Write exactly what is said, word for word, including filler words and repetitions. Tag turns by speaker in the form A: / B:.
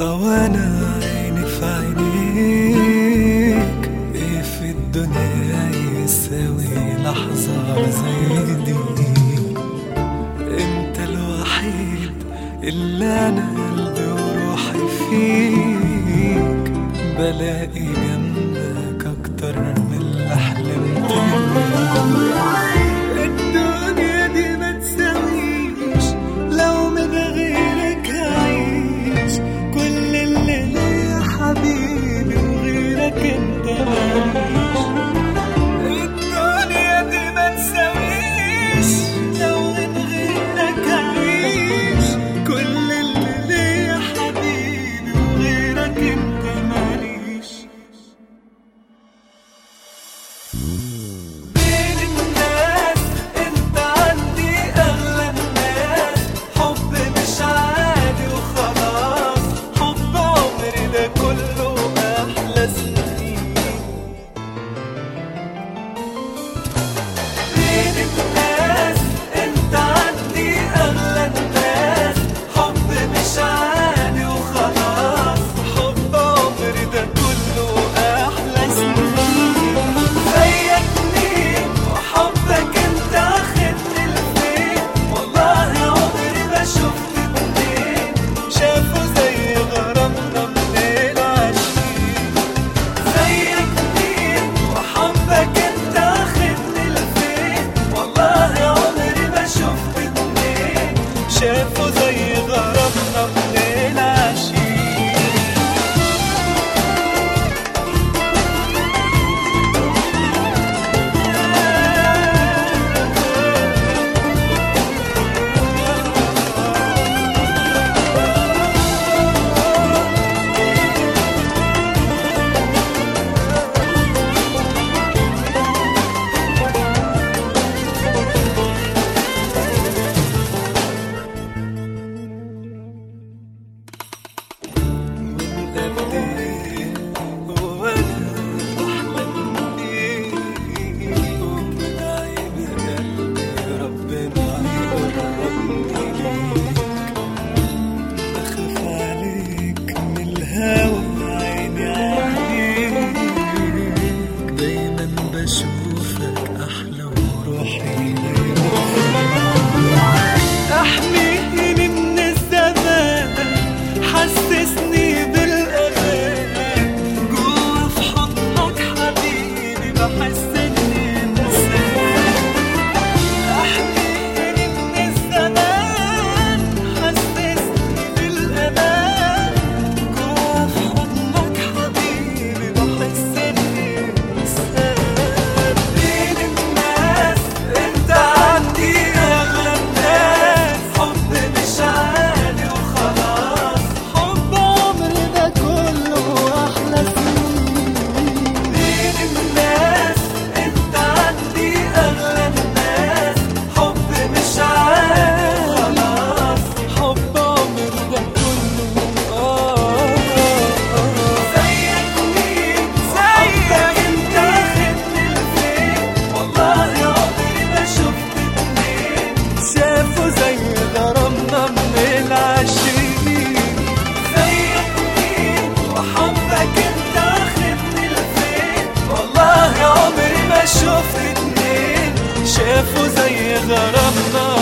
A: وانا عيني في عينيك، ايه في الدنيا يساوي لحظة زي دي؟ انت الوحيد اللي انا قلبي وروحي فيك، بلاقي جنبك اكتر من اللي حلمت بيه. الدنيا دي ما تساويش لو من غيرك هعيش، كل اللي ليا حبيبي وغيرك انت ماليش. الدنيا دي ما تساويش لو من غيرك هعيش، كل اللي ليا حبيبي وغيرك انت ماليش. بين الناس انت عندي اغلى الناس، حب مش عادي وخلاص، حب عمري ده كله احلى سنين. بين الناس انت عندي اغلى الناس، حب مش عادي وخلاص، حب عمري ده كله احلى سنين. زيك مين وحبك انت اخدني لفين، والله عمري ما شفت اتنين شافوا زي غرامنا من العشرين. زيك مين وحبك انت اخدني لفين، والله عمري ما شفت اتنين شافوا زي غرامنا من العشرين. بشوفك أحلى وروحي احميني من الزمان، حسسني بالأمان، جوا في حضنك حبيبي بحس إني إنسان. احميني من الزمان، حسسني بالأمان، جوا في حضنك حبيبي بحس إني إنسان. بين الناس انت عندي اغلى الناس، حب مش عادي وخلاص، حب عمري ده كله احلى سنين. بين الناس انت عندي اغلى الناس، حب مش عادي وخلاص، حب عمري ده كله اه. زيك مين زيك انت اخدني لفين، والله عمري ما شفت اتنين شافوا زي غرامنا من العشرين. زيك مين وحبك انت اخدني لفين، والله عمري ما شفت اتنين شافوا زي غرامنا